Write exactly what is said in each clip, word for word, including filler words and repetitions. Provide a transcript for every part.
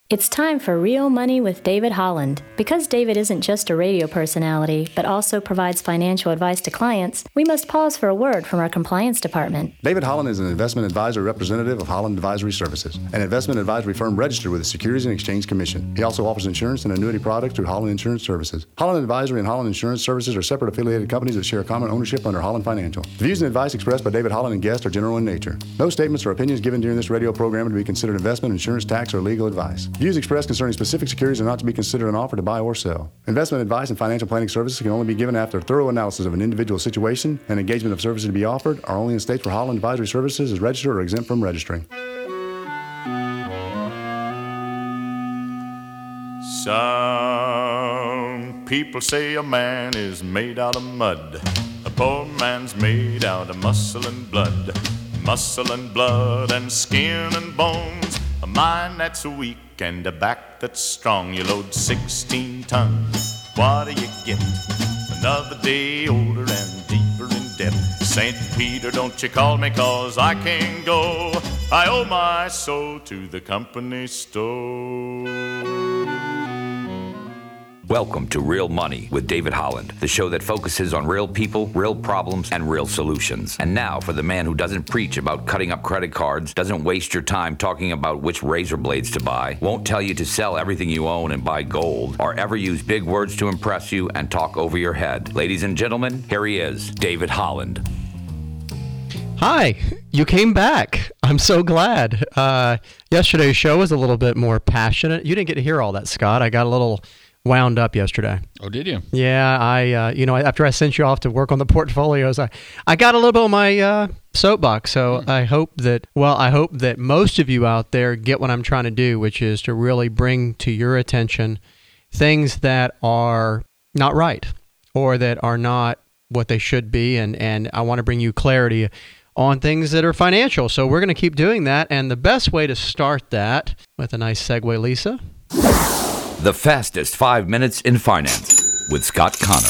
It's time for Real Money with David Holland. Because David isn't just a radio personality, but also provides financial advice to clients, we must pause for a word from our compliance department. David Holland is an investment advisor representative of Holland Advisory Services, an investment advisory firm registered with the Securities and Exchange Commission. He also offers insurance and annuity products through Holland Insurance Services. Holland Advisory and Holland Insurance Services are separate affiliated companies that share common ownership under Holland Financial. The views and advice expressed by David Holland and guests are general in nature. No statements or opinions given during this radio program are to be considered investment, insurance, tax, or legal advice. Views expressed concerning specific securities are not to be considered an offer to buy or sell. Investment advice and financial planning services can only be given after a thorough analysis of an individual situation, and engagement of services to be offered are only in states where Holland Advisory Services is registered or exempt from registering. Some people say a man is made out of mud. A poor man's made out of muscle and blood. Muscle and blood and skin and bones. A mind that's weak and a back that's strong. You load sixteen tons, what do you get? Another day older and deeper in debt. Saint Peter, don't you call me, cause I can't go. I owe my soul to the company store. Welcome to Real Money with David Holland, the show that focuses on real people, real problems, and real solutions. And now for the man who doesn't preach about cutting up credit cards, doesn't waste your time talking about which razor blades to buy, won't tell you to sell everything you own and buy gold, or ever use big words to impress you and talk over your head. Ladies and gentlemen, here he is, David Holland. Hi, you came back. I'm so glad. Uh, yesterday's show was a little bit more passionate. You didn't get to hear all that, Scott. I got a little wound up yesterday. Oh, did you? Yeah, I, uh, you know, after I sent you off to work on the portfolios, I, I got a little bit on my uh, soapbox. So hmm. I hope that, well, I hope that most of you out there get what I'm trying to do, which is to really bring to your attention things that are not right or that are not what they should be. And, and I want to bring you clarity on things that are financial. So we're going to keep doing that. And the best way to start that with a nice segue, Lisa. The fastest five minutes in finance with Scott Connor.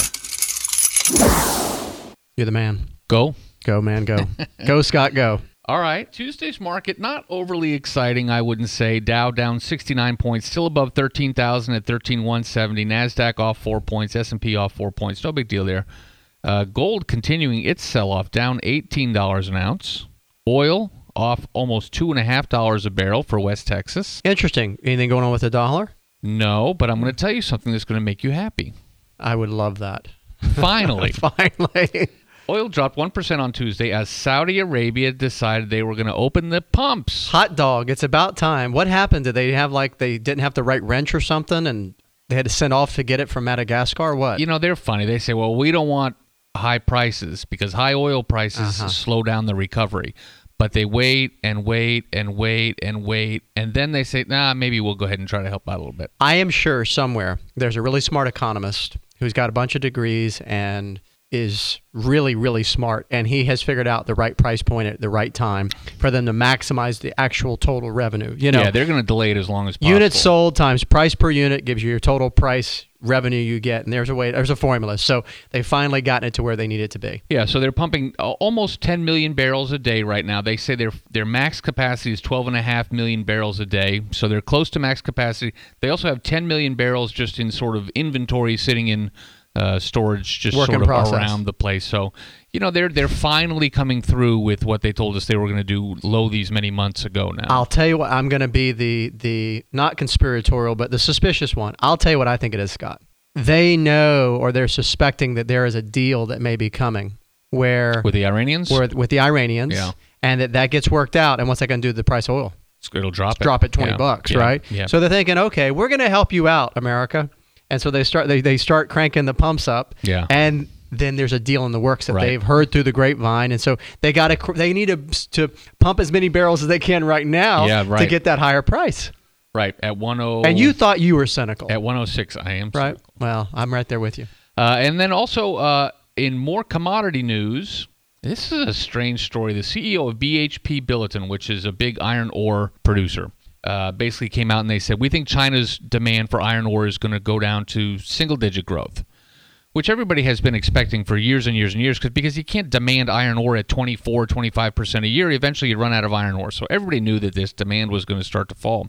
You're the man. Go. Go, man, go. Go, Scott, go. All right. Tuesday's market, not overly exciting, I wouldn't say. Dow down sixty-nine points, still above thirteen thousand at thirteen thousand one hundred seventy. NASDAQ off four points, S and P off four points. No big deal there. Uh, gold continuing its sell-off, down eighteen dollars an ounce. Oil off almost two point five dollars a barrel for West Texas. Interesting. Anything going on with the dollar? No, but I'm going to tell you something that's going to make you happy. I would love that. Finally. Finally. Oil dropped one percent on Tuesday as Saudi Arabia decided they were going to open the pumps. Hot dog. It's about time. What happened? Did they have, like, they didn't have the right wrench or something, and they had to send off to get it from Madagascar, or what? You know, they're funny. They say, well, we don't want high prices because high oil prices Uh-huh. slow down the recovery. But they wait and wait and wait and wait, and then they say, nah, maybe we'll go ahead and try to help out a little bit. I am sure somewhere there's a really smart economist who's got a bunch of degrees and is really, really smart, and he has figured out the right price point at the right time for them to maximize the actual total revenue. You know, yeah, they're going to delay it as long as possible. Units sold times price per unit gives you your total price revenue you get, and there's a way, there's a formula. So they finally gotten it to where they need it to be. Yeah, so they're pumping almost ten million barrels a day right now. They say their their max capacity is twelve point five million barrels a day, so they're close to max capacity. They also have ten million barrels just in sort of inventory sitting in uh, storage just Work sort in of process. around the place. So, you know, they're they're finally coming through with what they told us they were going to do low these many months ago now. I'll tell you what, I'm going to be the, the not conspiratorial, but the suspicious one. I'll tell you what I think it is, Scott. They know, or they're suspecting that there is a deal that may be coming where with the Iranians? where, with the Iranians, Yeah. and that, that gets worked out. And what's that going to do to the price of oil? It'll drop it. Drop it twenty Yeah. bucks, Yeah. right? Yeah. So they're thinking, okay, we're going to help you out, America. And so they start they, they start cranking the pumps up. Yeah. And then there's a deal in the works that Right. they've heard through the grapevine, and so they got to they need to to pump as many barrels as they can right now Yeah, right. to get that higher price. Right, at one oh And you thought you were cynical. At one oh six, I am Right. cynical. Well, I'm right there with you. Uh, and then also, uh, in more commodity news, this is a strange story. The C E O of B H P Billiton, which is a big iron ore producer, uh, basically came out and they said, we think China's demand for iron ore is going to go down to single-digit growth, which everybody has been expecting for years and years and years, cause, because you can't demand iron ore at twenty-four, twenty-five percent a year. Eventually, you run out of iron ore. So everybody knew that this demand was going to start to fall.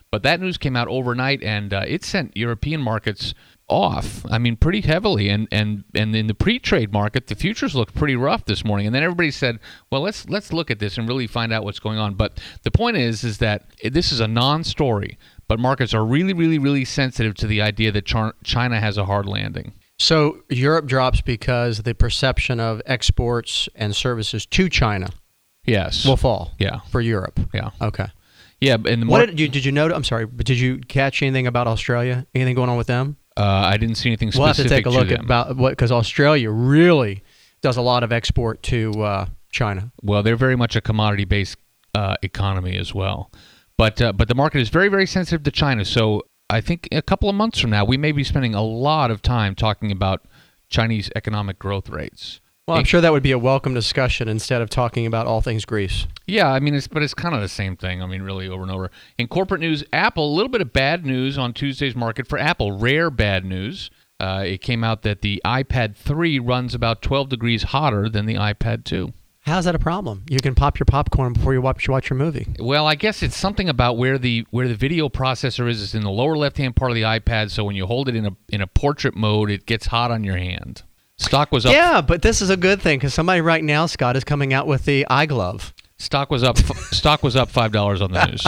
But that news came out overnight, and uh, it sent European markets off. I mean, pretty heavily. And and and in the pre-trade market, the futures looked pretty rough this morning. And then everybody said, "Well, let's let's look at this and really find out what's going on." But the point is, is that this is a non-story. But markets are really, really, really sensitive to the idea that China has a hard landing. So Europe drops because the perception of exports and services to China, yes, will fall. Yeah, for Europe. Yeah. Okay. Yeah, and the what mar- did you did you know? I'm sorry, but did you catch anything about Australia? Anything going on with them? Uh, I didn't see anything specific. We'll have to take a look to at about what because Australia really does a lot of export to uh, China. Well, they're very much a commodity-based uh, economy as well, but uh, but the market is very very sensitive to China. So I think a couple of months from now, we may be spending a lot of time talking about Chinese economic growth rates. Well, I'm sure that would be a welcome discussion instead of talking about all things Greece. Yeah, I mean, it's but it's kind of the same thing. I mean, really, over and over. In corporate news, Apple, a little bit of bad news on Tuesday's market for Apple. Rare bad news. Uh, it came out that the iPad three runs about twelve degrees hotter than the iPad two. How's that a problem? You can pop your popcorn before you watch, watch your movie. Well, I guess it's something about where the where the video processor is. It's in the lower left-hand part of the iPad, so when you hold it in a in a portrait mode, it gets hot on your hand. Stock was up. Yeah, but this is a good thing because somebody right now, Scott, is coming out with the iGlove. Stock was up. stock was up five dollars on the news.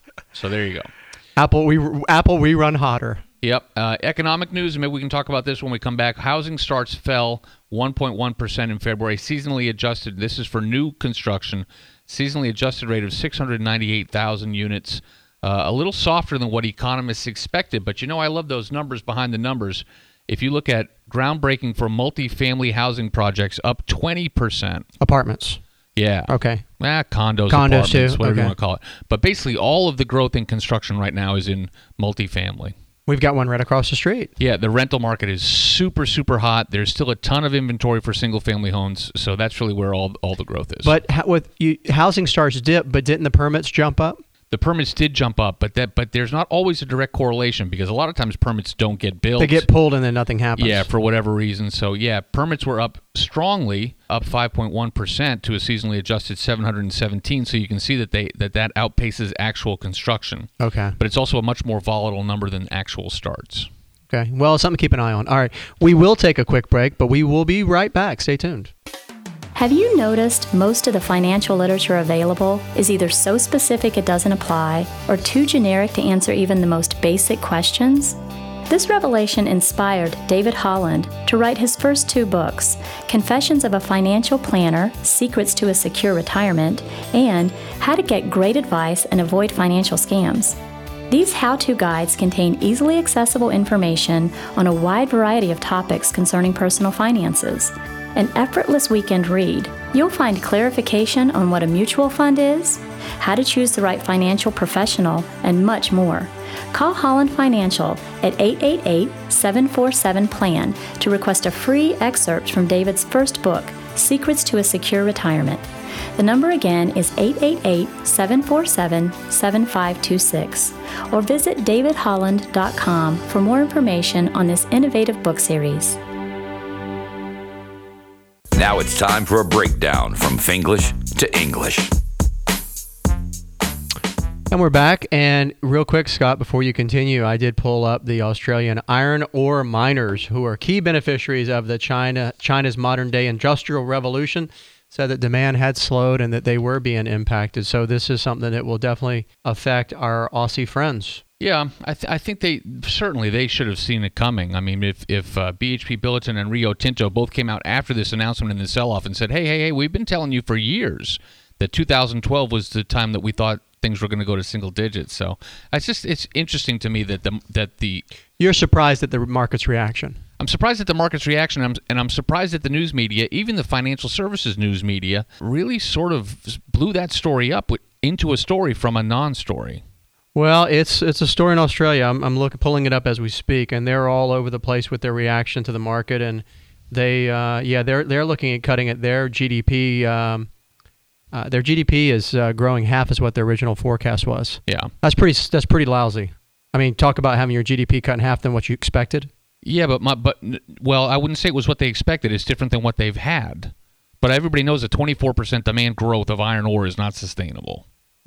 So there you go. Apple, we Apple, we run hotter. Yep. Uh, economic news. Maybe we can talk about this when we come back. Housing starts fell one point one percent in February. Seasonally adjusted. This is for new construction. Seasonally adjusted rate of six hundred ninety-eight thousand units. Uh, a little softer than what economists expected. But you know, I love those numbers behind the numbers. If you look at groundbreaking for multifamily housing projects, up twenty percent. Apartments. Yeah. Okay. Ah, condos, Condos apartments, too. whatever Okay. you want to call it. But basically, all of the growth in construction right now is in multifamily. We've got one right across the street. Yeah, the rental market is super, super hot. There's still a ton of inventory for single-family homes, so that's really where all all the growth is. But ha- with you, housing starts dip, but didn't the permits jump up? The permits did jump up, but that but there's not always a direct correlation because a lot of times permits don't get built. They get pulled and then nothing happens. Yeah, for whatever reason. So, yeah, permits were up strongly, up five point one percent to a seasonally adjusted seven hundred seventeen. So you can see that they that, that outpaces actual construction. Okay. But it's also a much more volatile number than actual starts. Okay. Well, something to keep an eye on. All right. We will take a quick break, but we will be right back. Stay tuned. Have you noticed most of the financial literature available is either so specific it doesn't apply or too generic to answer even the most basic questions? This revelation inspired David Holland to write his first two books, Confessions of a Financial Planner, Secrets to a Secure Retirement, and How to Get Great Advice and Avoid Financial Scams. These how-to guides contain easily accessible information on a wide variety of topics concerning personal finances. An effortless weekend read. You'll find clarification on what a mutual fund is, how to choose the right financial professional, and much more. Call Holland Financial at eight eight eight, seven four seven, P L A N to request a free excerpt from David's first book, Secrets to a Secure Retirement. The number again is eight eight eight, seven four seven, seven five two six. Or visit david holland dot com for more information on this innovative book series. Now it's time for a breakdown from Finglish to English. And we're back. And real quick, Scott, before you continue, I did pull up the Australian iron ore miners who are key beneficiaries of the China China's modern-day industrial revolution. Said that demand had slowed and that they were being impacted. So this is something that will definitely affect our Aussie friends. Yeah, I, th- I think they certainly they should have seen it coming. I mean, if if uh, B H P Billiton and Rio Tinto both came out after this announcement in the sell-off and said, hey, hey, hey, we've been telling you for years that two thousand twelve was the time that we thought things were going to go to single digits. So it's just it's interesting to me that the that the You're surprised at the market's reaction. I'm surprised at the market's reaction, and I'm, and I'm surprised that the news media, even the financial services news media, really sort of blew that story up into a story from a non-story. Well, it's it's a story in Australia. I'm I'm looking pulling it up as we speak, and they're all over the place with their reaction to the market, and they uh, yeah they're they're looking at cutting it. Their G D P um, uh, their G D P is uh, growing half as what their original forecast was. Yeah, that's pretty that's pretty lousy. I mean, talk about having your G D P cut in half than what you expected. Yeah, but my but well, I wouldn't say it was what they expected. It's different than what they've had. But everybody knows that twenty-four percent demand growth of iron ore is not sustainable.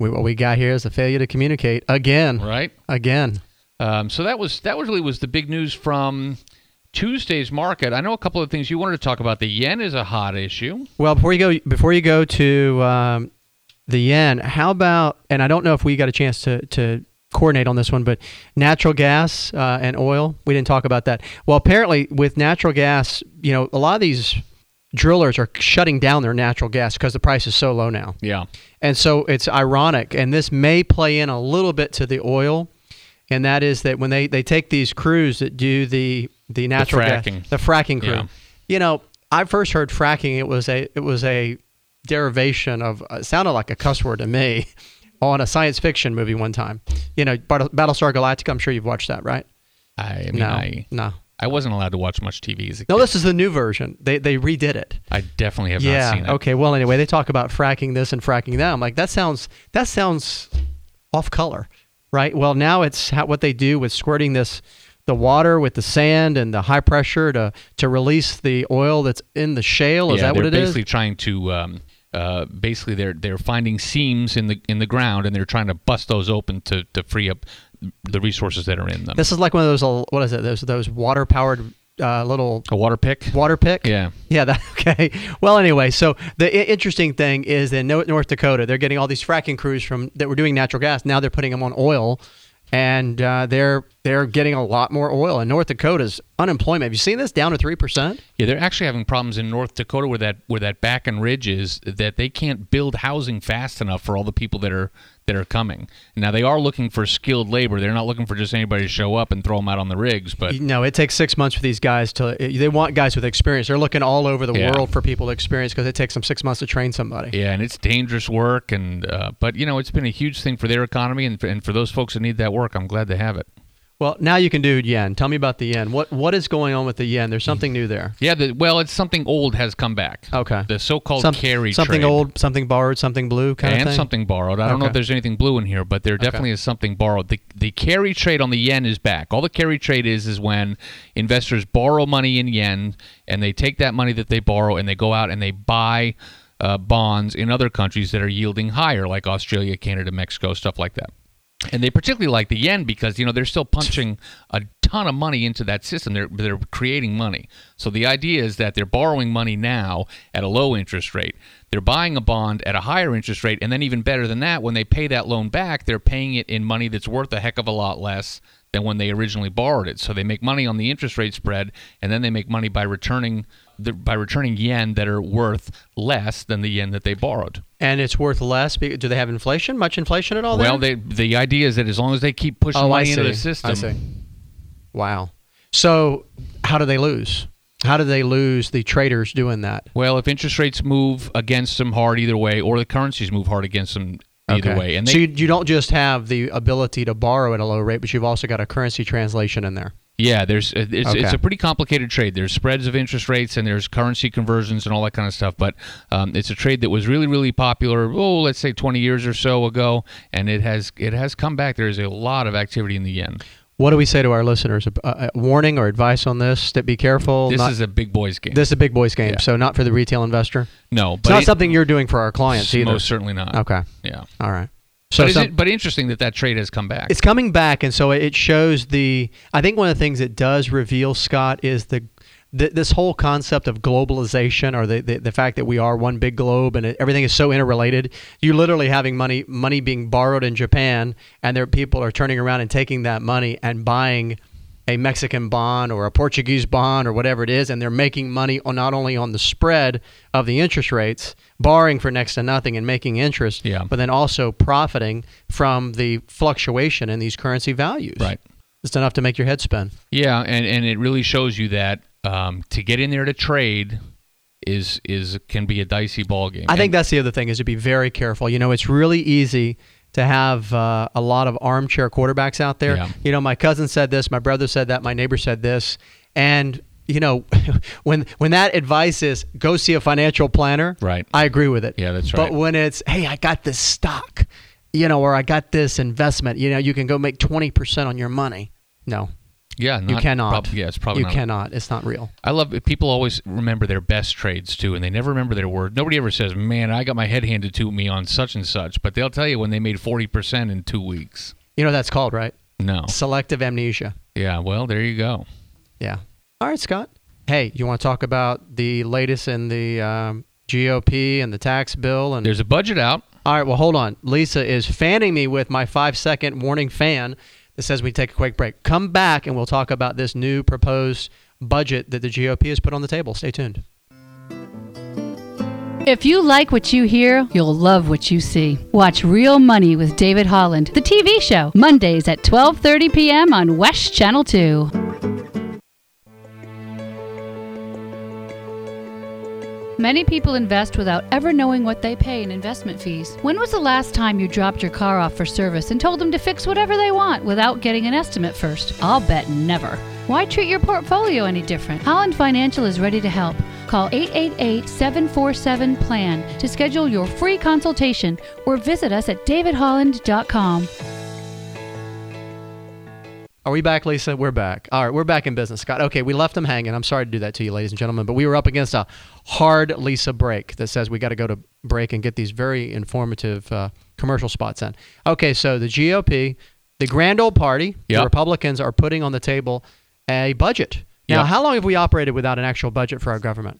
we, what we got here is a failure to communicate again. Right. Again. Um, so that was that was really was the big news from Tuesday's market. I know a couple of things you wanted to talk about. The yen is a hot issue. Well, before you go, before you go to um, the yen, how about? And I don't know if we got a chance to to coordinate on this one, but natural gas uh, and oil. We didn't talk about that. Well, apparently with natural gas, you know, a lot of these drillers are shutting down their natural gas because the price is so low now. Yeah. And so it's ironic, and this may play in a little bit to the oil. And that is that when they, they take these crews that do the the natural the gas, fracking. the fracking crew, Yeah. you know, I first heard fracking. It was a it was a derivation of it sounded like a cuss word to me on a science fiction movie one time. You know, Battlestar Galactica. I'm sure you've watched that, right? I mean, no, I no, I wasn't allowed to watch much T V as a no. kid. This is the new version. They they redid it. I definitely have yeah. not seen it. Okay. Well, anyway, they talk about fracking this and fracking that. I'm like, that sounds that sounds off color. Right. Well, now it's how, what they do with squirting this, the water with the sand and the high pressure to to release the oil that's in the shale. Is yeah, that what it they're is? basically trying to. Um, uh, basically, they're they're finding seams in the in the ground, and they're trying to bust those open to, to free up the resources that are in them. This is like one of those. uh, What is it? Those those water powered uh, little A water pick. water pick. Yeah. Yeah. That, okay. Well, anyway, so the I- interesting thing is in North North Dakota, they're getting all these fracking crews from that were doing natural gas. Now they're putting them on oil, and uh, they're they're getting a lot more oil. And North Dakota's unemployment. Have you seen this down to three percent? Yeah, they're actually having problems in North Dakota where that where that Bakken Ridge is, that they can't build housing fast enough for all the people that are that are coming. Now they are looking for skilled labor. They're not looking for just anybody to show up and throw them out on the rigs. But No, it takes six months for these guys to. They want guys with experience. They're looking all over the Yeah. world for people with experience because it takes them six months to train somebody. yeah, and it's dangerous work. And uh, but you know, it's been a huge thing for their economy, and for, and for those folks that need that work, I'm glad they have it. Well, now you can do yen. Tell me about the yen. What what is going on with the yen? There's something new there. Yeah, the, well, it's something old has come back. Okay. The so-called Some- carry something trade. old, something borrowed, something blue kind and of thing. something borrowed. I don't know Okay. if there's anything blue in here, but there definitely is something borrowed. The the carry trade on the yen is back. All the carry trade is is when investors borrow money in yen, and they take that money that they borrow and they go out and they buy uh, bonds in other countries that are yielding higher, like Australia, Canada, Mexico, stuff like that. And they particularly like the yen because, you know, they're still punching a ton of money into that system. They're they're creating money. So the idea is that they're borrowing money now at a low interest rate. They're buying a bond at a higher interest rate, and then even better than that, when they pay that loan back, they're paying it in money that's worth a heck of a lot less than when they originally borrowed it. So they make money on the interest rate spread, and then they make money by returning the, by returning yen that are worth less than the yen that they borrowed. And it's worth less. be- Do they have inflation? Much inflation at all? Well, there? they, the idea is that as long as they keep pushing Oh, I money into the see. system, I see. Wow. So how do they lose? How do they lose the traders doing that? well, if interest rates move against them hard either way, or the currencies move hard against them either Okay. way, and they, so you, you don't just have the ability to borrow at a low rate, but you've also got a currency translation in there. yeah, there's it's, it's Okay. a pretty complicated trade. There's spreads of interest rates, and there's currency conversions and all that kind of stuff. But um, it's a trade that was really, really popular. Oh, let's say twenty years or so ago, and it has it has come back. There is a lot of activity in the yen. What do we say to our listeners? A, a warning or advice on this? That be careful. This not, is a big boys game. this is a big boys game, Yeah. so not for the retail investor. no, It's but not it- something you're doing for our clients either. most certainly not. Okay. Yeah. All right. So but, is some- it, but interesting that that trade has come back. it's coming back, and so it shows the. I think one of the things it does reveal, Scott, is the, the this whole concept of globalization, or the, the the fact that we are one big globe and it, everything is so interrelated. You literally having money money being borrowed in Japan, and there people are turning around and taking that money and buying a Mexican bond or a Portuguese bond or whatever it is, and they're making money on not only on the spread of the interest rates, borrowing for next to nothing and making interest, Yeah. but then also profiting from the fluctuation in these currency values. Right. It's enough to make your head spin. Yeah, and, and it really shows you that um, to get in there to trade is is can be a dicey ball game. I think And- that's the other thing, is to be very careful. You know, it's really easy to have uh, a lot of armchair quarterbacks out there. Yeah. You know, my cousin said this, my brother said that, my neighbor said this, and you know, when when that advice is go see a financial planner, Right. I agree with it. Yeah, that's But right. when it's, hey, I got this stock, you know, or I got this investment, you know, you can go make twenty percent on your money. No. Yeah, not you cannot. Prob- yeah, it's probably you not. cannot. It's not real. I love it. People always remember their best trades too, and they never remember their word. Nobody ever says, "Man, I got my head handed to me on such and such," but they'll tell you when they made forty percent in two weeks. You know what that's called, right? No. Selective amnesia. Yeah. Well, there you go. Yeah. All right, Scott. Hey, you want to talk about the latest in the um, G O P and the tax bill? And there's a budget out. All right. Well, hold on. Lisa is fanning me with my five-second warning fan that says we take a quick break. Come back and we'll talk about this new proposed budget that the G O P has put on the table. Stay tuned. If you like what you hear, you'll love what you see. Watch Real Money with David Holland, the T V show, Mondays at twelve thirty p.m. on West Channel two. Many people invest without ever knowing what they pay in investment fees. When was the last time you dropped your car off for service and told them to fix whatever they want without getting an estimate first? I'll bet never. Why treat your portfolio any different? Holland Financial is ready to help. Call eight eight eight, seven four seven, P L A N to schedule your free consultation or visit us at david holland dot com. Are we back, Lisa? We're back. All right, we're back in business, Scott. Okay, we left them hanging. I'm sorry to do that to you, ladies and gentlemen, but we were up against a hard Lisa break that says we got to go to break and get these very informative uh, commercial spots in. Okay, so the G O P, the grand old party, yep. the Republicans are putting on the table a budget. Now, yep. how long have we operated without an actual budget for our government?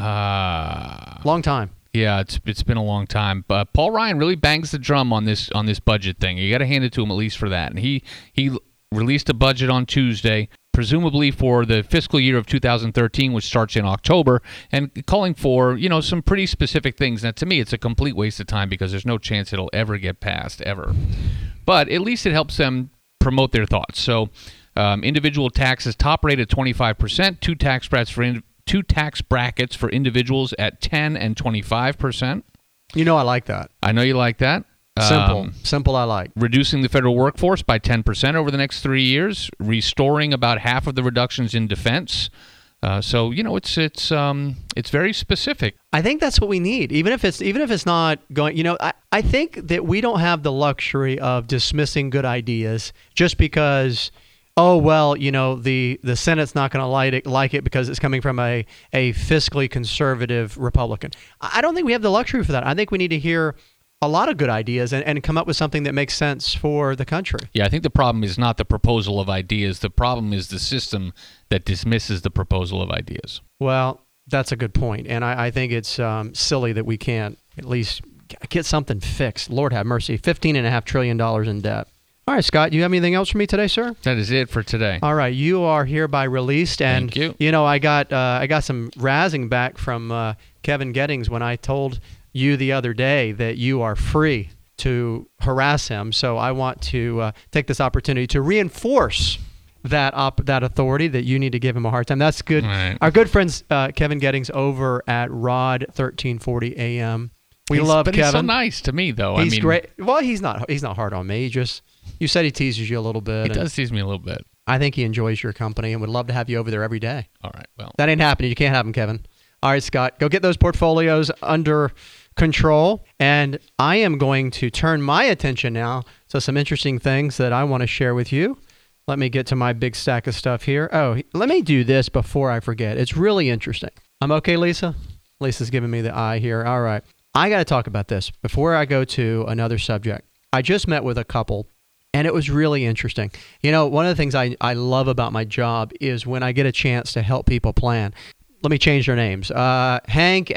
Uh, long time. Yeah, it's it's been a long time. But Paul Ryan really bangs the drum on this on this budget thing. You got to hand it to him at least for that. And he he released a budget on Tuesday, presumably for the fiscal year of two thousand thirteen, which starts in October, and calling for, you know, some pretty specific things. Now, to me, it's a complete waste of time because there's no chance it'll ever get passed, ever. But at least it helps them promote their thoughts. So um, individual taxes top rate at twenty-five percent, two tax brackets for in, two tax brackets for individuals at ten and twenty-five percent. You know I like that. I know you like that. Simple. Um, Simple I like. Reducing the federal workforce by ten percent over the next three years, restoring about half of the reductions in defense. Uh, so, you know, it's it's um, it's very specific. I think that's what we need. Even if it's even if it's not going, you know, I, I think that we don't have the luxury of dismissing good ideas just because, oh, well, you know, the, the Senate's not going to like it, like it because it's coming from a, a fiscally conservative Republican. I don't think we have the luxury for that. I think we need to hear a lot of good ideas and, and come up with something that makes sense for the country. Yeah, I think the problem is not the proposal of ideas. The problem is the system that dismisses the proposal of ideas. Well, that's a good point. And I, I think it's um, silly that we can't at least get something fixed. Lord have mercy. fifteen point five trillion dollars in debt. All right, Scott, do you have anything else for me today, sir? That is it for today. All right, you are hereby released. And, Thank you. You know, I got, uh, I got some razzing back from uh, Kevin Gettings when I told you the other day that you are free to harass him. So I want to uh, take this opportunity to reinforce that op- that authority that you need to give him a hard time. That's good. Right. Our good friends uh, Kevin Gettings over at Rod thirteen forty A M. We he's, love but Kevin. He's so nice to me, though. He's I mean, great. Well, he's not. He's not hard on me. He just you said he teases you a little bit. He does tease me a little bit. I think he enjoys your company and would love to have you over there every day. All right. Well, that ain't happening. You can't have him, Kevin. All right, Scott, go get those portfolios under control. And I am going to turn my attention now to some interesting things that I want to share with you. Let me get to my big stack of stuff here. Oh, let me do this before I forget. It's really interesting. I'm okay, Lisa? Lisa's giving me the eye here. All right. I got to talk about this before I go to another subject. I just met with a couple, and it was really interesting. You know, one of the things I, I love about my job is when I get a chance to help people plan. Let me change their names. Uh, Hank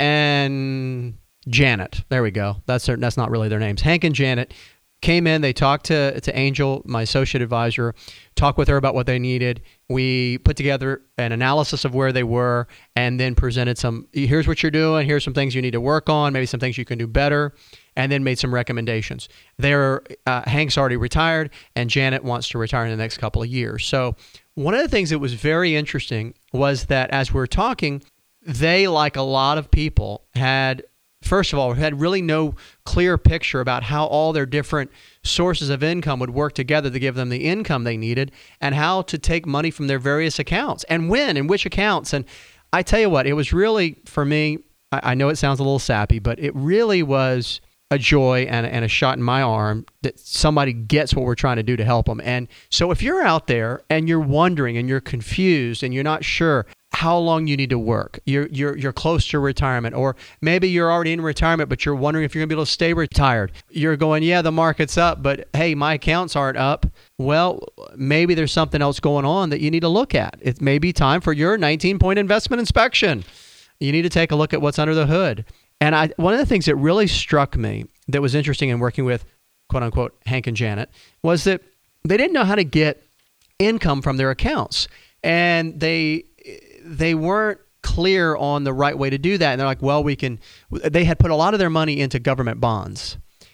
and Janet. There we go. That's their, that's not really their names. Hank and Janet came in. They talked to, to Angel, my associate advisor, talked with her about what they needed. We put together an analysis of where they were and then presented some, here's what you're doing, here's some things you need to work on, maybe some things you can do better, and then made some recommendations. They're, uh, Hank's already retired, and Janet wants to retire in the next couple of years. So one of the things that was very interesting was that as we're talking, they, like a lot of people, had, first of all, had really no clear picture about how all their different sources of income would work together to give them the income they needed and how to take money from their various accounts and when and which accounts. And I tell you what, it was really, for me, I, I know it sounds a little sappy, but it really was a joy and, and a shot in my arm that somebody gets what we're trying to do to help them. And so if you're out there and you're wondering and you're confused and you're not sure how long you need to work, you're you're you're close to retirement, or maybe you're already in retirement but you're wondering if you're going to be able to stay retired. You're going, yeah, the market's up, but hey, my accounts aren't up. Well, maybe there's something else going on that you need to look at. It may be time for your nineteen-point investment inspection. You need to take a look at what's under the hood. And I, one of the things that really struck me that was interesting in working with, quote unquote, Hank and Janet, was that they didn't know how to get income from their accounts. And they they weren't clear on the right way to do that. And they're like, well, we can, they had put a lot of their money into government bonds.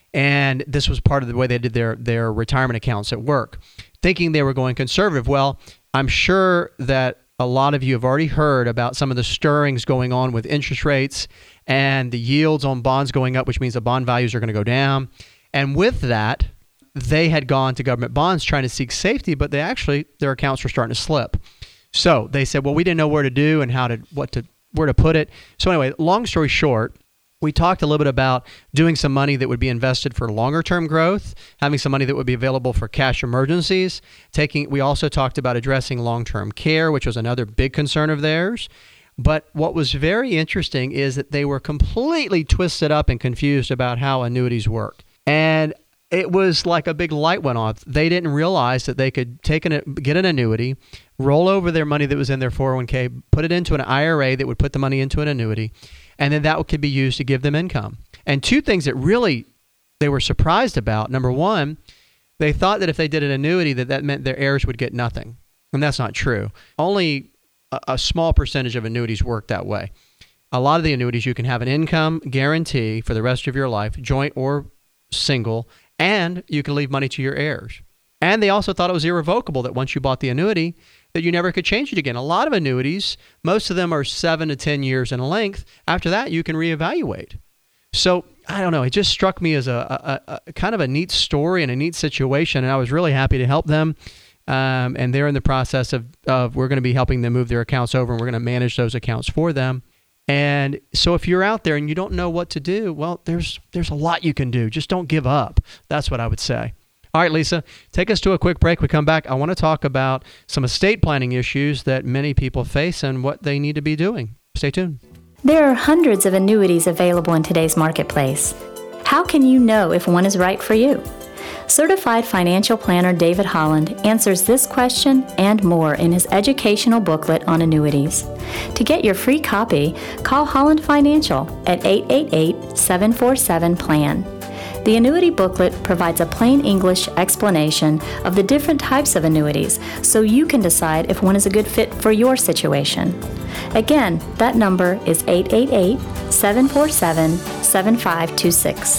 And this was part of the way they did their, their retirement accounts at work, thinking they were going conservative. Well, I'm sure that a lot of you have already heard about some of the stirrings going on with interest rates and the yields on bonds going up, which means the bond values are going to go down. And with that, they had gone to government bonds trying to seek safety, but they actually, their accounts were starting to slip. So they said, well, we didn't know where to do and how to, what to, where to put it. So anyway, long story short, we talked a little bit about doing some money that would be invested for longer term growth, having some money that would be available for cash emergencies. Taking, we also talked about addressing long-term care, which was another big concern of theirs. But what was very interesting is that they were completely twisted up and confused about how annuities work. And it was like a big light went off. They didn't realize that they could take an, get an annuity, roll over their money that was in their four oh one k, put it into an I R A that would put the money into an annuity, and then that could be used to give them income. And two things that really they were surprised about. Number one, they thought that if they did an annuity, that that meant their heirs would get nothing. And that's not true. Only a, a small percentage of annuities work that way. A lot of the annuities, you can have an income guarantee for the rest of your life, joint or single, and you can leave money to your heirs. And they also thought it was irrevocable, that once you bought the annuity, that you never could change it again. A lot of annuities, most of them are seven to ten years in length. After that, you can reevaluate. So I don't know. It just struck me as a, a, a kind of a neat story and a neat situation, and I was really happy to help them. Um, and they're in the process of, of we're going to be helping them move their accounts over, and we're going to manage those accounts for them. And so if you're out there and you don't know what to do, well, there's there's a lot you can do. Just don't give up. That's what I would say. All right, Lisa, take us to a quick break. We come back. I want to talk about some estate planning issues that many people face and what they need to be doing. Stay tuned. There are hundreds of annuities available in today's marketplace. How can you know if one is right for you? Certified financial planner David Holland answers this question and more in his educational booklet on annuities. To get your free copy, call Holland Financial at eight eight eight, seven four seven, P L A N. The annuity booklet provides a plain English explanation of the different types of annuities so you can decide if one is a good fit for your situation. Again, that number is eight eight eight, seven four seven, seven five two six.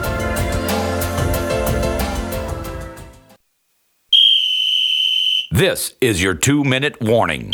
This is your two-minute warning.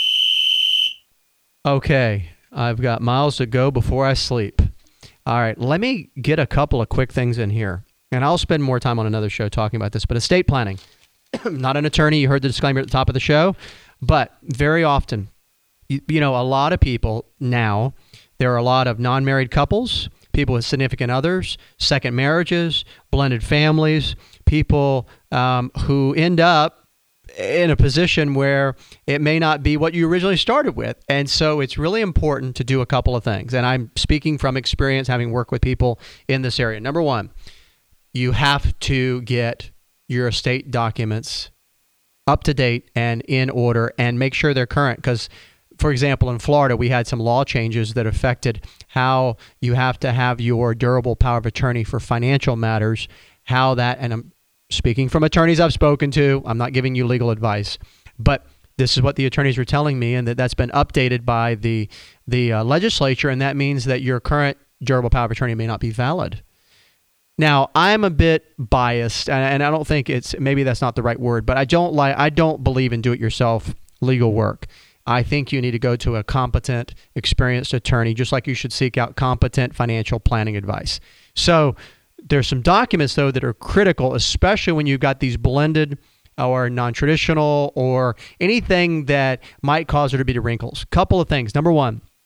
Okay, I've got miles to go before I sleep. All right, let me get a couple of quick things in here, and I'll spend more time on another show talking about this, but estate planning. I'm not an attorney. You heard the disclaimer at the top of the show, but very often, you, you know, a lot of people now, there are a lot of non-married couples, people with significant others, second marriages, blended families, people um, who end up in a position where it may not be what you originally started with. And so it's really important to do a couple of things. And I'm speaking from experience, having worked with people in this area. Number one, you have to get your estate documents up to date and in order and make sure they're current. Because, for example, in Florida, we had some law changes that affected how you have to have your durable power of attorney for financial matters, how that, and I'm speaking from attorneys I've spoken to, I'm not giving you legal advice, but this is what the attorneys were telling me, and that that's been updated by the the uh, legislature, and that means that your current durable power of attorney may not be valid. Now, I'm a bit biased, and, and I don't think it's, maybe that's not the right word, but I don't like, I don't believe in do-it-yourself legal work. I think you need to go to a competent, experienced attorney, just like you should seek out competent financial planning advice. So there's some documents, though, that are critical, especially when you've got these blended or non-traditional or anything that might cause there to be the wrinkles. Couple of things. Number one,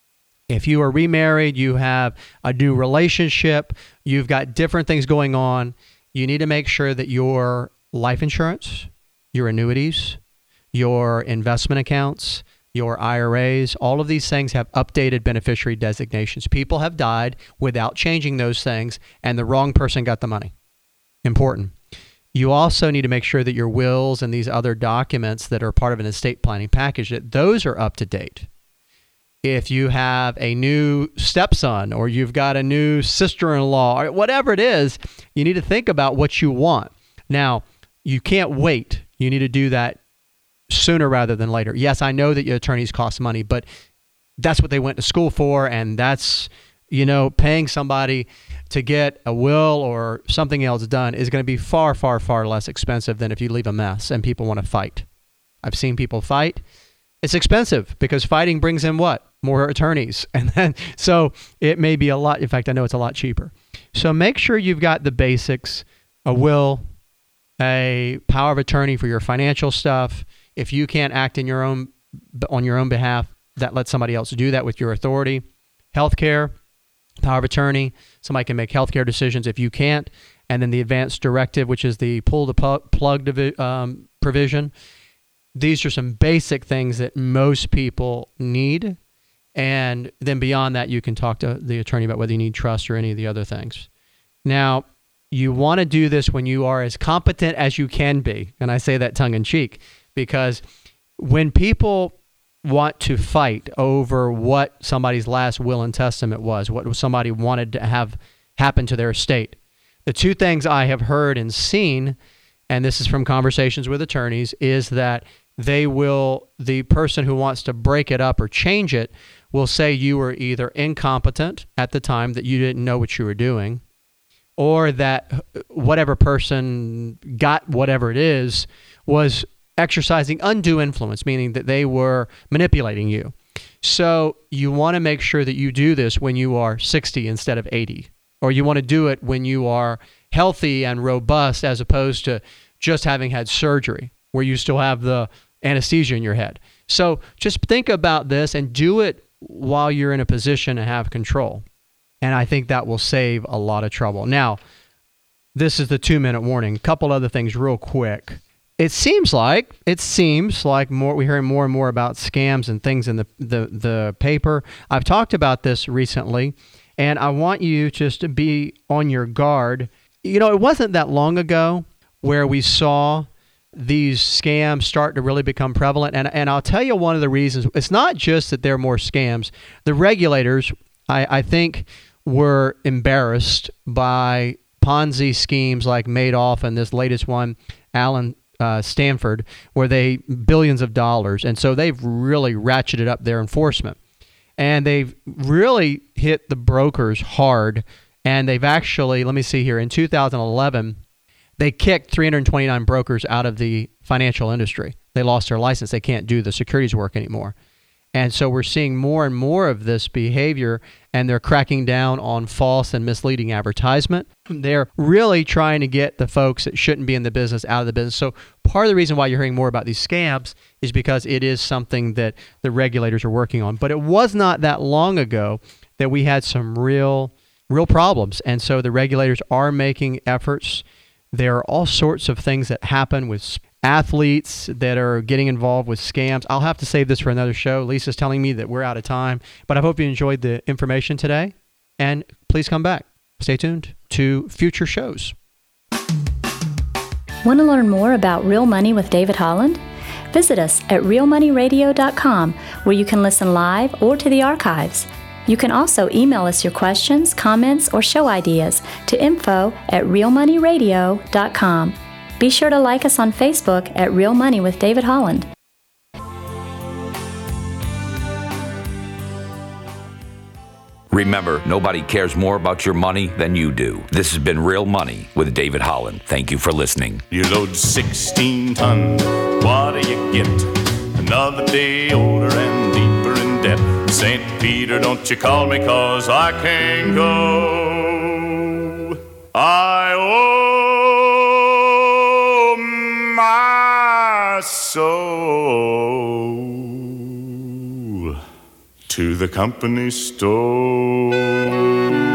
If you are remarried, you have a new relationship, you've got different things going on, you need to make sure that your life insurance, your annuities, your investment accounts, your I R As, all of these things have updated beneficiary designations. People have died without changing those things, and the wrong person got the money. Important. You also need to make sure that your wills and these other documents that are part of an estate planning package, that those are up to date. If you have a new stepson or you've got a new sister-in-law or whatever it is, you need to think about what you want. Now, you can't wait. You need to do that sooner rather than later. Yes, I know that your attorneys cost money, but that's what they went to school for, and that's, you know, paying somebody to get a will or something else done is going to be far, far, far less expensive than if you leave a mess and people want to fight. I've seen people fight. It's expensive because fighting brings in what? More attorneys. And then, so it may be a lot. In fact, I know it's a lot cheaper. So make sure you've got the basics, a will, a power of attorney for your financial stuff. If you can't act in your own, on your own behalf, that lets somebody else do that with your authority. Healthcare, power of attorney. Somebody can make healthcare decisions if you can't. And then the advanced directive, which is the pull the plug divi- um, provision. These are some basic things that most people need. And then beyond that, you can talk to the attorney about whether you need trust or any of the other things. Now, you want to do this when you are as competent as you can be. And I say that tongue in cheek because when people want to fight over what somebody's last will and testament was, what somebody wanted to have happen to their estate, the two things I have heard and seen, and this is from conversations with attorneys, is that they will, the person who wants to break it up or change it will say you were either incompetent at the time, that you didn't know what you were doing, or that whatever person got whatever it is was exercising undue influence, meaning that they were manipulating you. So you want to make sure that you do this when you are sixty instead of eighty, or you want to do it when you are healthy and robust as opposed to just having had surgery where you still have the anesthesia in your head. So just think about this and do it while you're in a position to have control. And I think that will save a lot of trouble. Now, this is the two-minute warning. A couple other things real quick. It seems like, it seems like more we're hearing more and more about scams and things in the, the, the paper. I've talked about this recently, and I want you just to be on your guard. You know, it wasn't that long ago where we saw these scams start to really become prevalent. And, and I'll tell you one of the reasons. It's not just that there are more scams. The regulators, I, I think, were embarrassed by Ponzi schemes like Madoff and this latest one, Alan uh, Stanford, where they billions of dollars. And so they've really ratcheted up their enforcement. And they've really hit the brokers hard. And they've actually, let me see here, in two thousand eleven, they kicked three hundred twenty-nine brokers out of the financial industry. They lost their license. They can't do the securities work anymore. And so we're seeing more and more of this behavior, and they're cracking down on false and misleading advertisement. They're really trying to get the folks that shouldn't be in the business out of the business. So part of the reason why you're hearing more about these scams is because it is something that the regulators are working on. But it was not that long ago that we had some real, real problems. And so the regulators are making efforts. There are all sorts of things that happen with athletes that are getting involved with scams. I'll have to save this for another show. Lisa's telling me that we're out of time, but I hope you enjoyed the information today, and please come back. Stay tuned to future shows. Want to learn more about Real Money with David Holland? Visit us at real money radio dot com, where you can listen live or to the archives. You can also email us your questions, comments, or show ideas to info at real money radio dot com. Be sure to like us on Facebook at Real Money with David Holland. Remember, nobody cares more about your money than you do. This has been Real Money with David Holland. Thank you for listening. You load sixteen tons, what do you get? Another day older and deeper in debt. Saint Peter, don't you call me, 'cause I can't go. I owe my soul to the company store.